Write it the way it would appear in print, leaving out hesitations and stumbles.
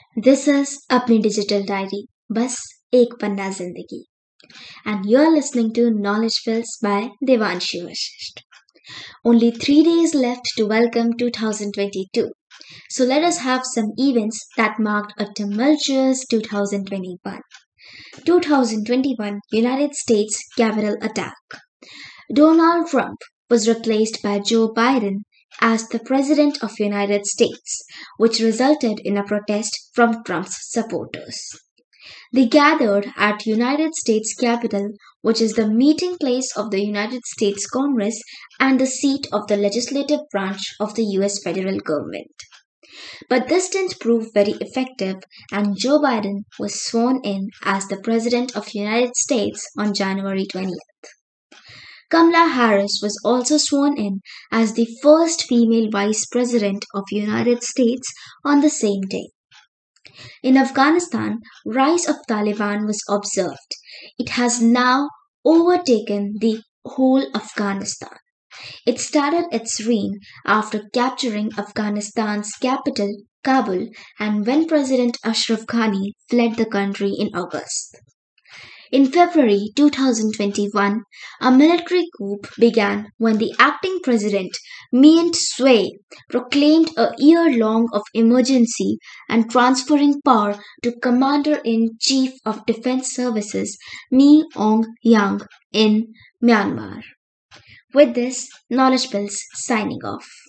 This is अपनी digital diary बस एक पन्ना जिंदगी and you're listening to Knowledge Fills by Devanshu Vashisht. Only 3 days left to welcome 2022. So let us have some events that marked a tumultuous 2021. 2021 United States Capitol attack. Donald Trump was replaced by Joe Biden as the President of United States, which resulted in a protest from Trump's supporters. They gathered at United States Capitol, which is the meeting place of the United States Congress and the seat of the legislative branch of the US federal government. But this didn't prove very effective, and Joe Biden was sworn in as the President of the United States on January 20th. Kamala Harris was also sworn in as the first female Vice President of the United States on the same day. In Afghanistan, rise of Taliban was observed. It has now overtaken the whole Afghanistan. It started its reign after capturing Afghanistan's capital, Kabul, and when President Ashraf Ghani fled the country in August. In February 2021, a military coup began when the acting president, Mint Sui, proclaimed a year-long of emergency and transferring power to Commander-in-Chief of Defense Services, Mi Aung Hlaing, in Myanmar. With this, Knowledge Pills signing off.